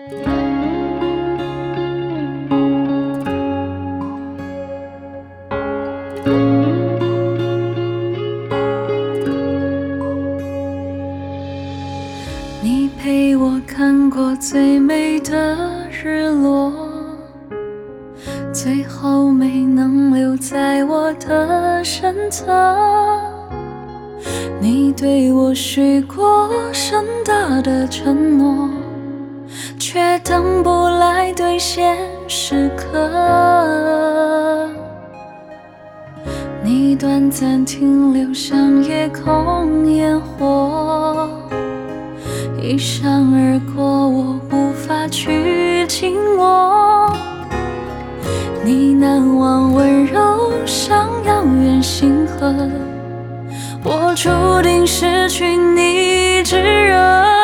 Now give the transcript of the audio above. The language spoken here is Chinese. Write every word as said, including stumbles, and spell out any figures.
你陪我看过最美的日落，最后没能留在我的身侧。你对我许过盛大的承诺，却等不来兑现时刻。你短暂停留，像夜空烟火，一闪而过，我无法去紧握。你难忘温柔，像遥远星河，我注定失去你炙热。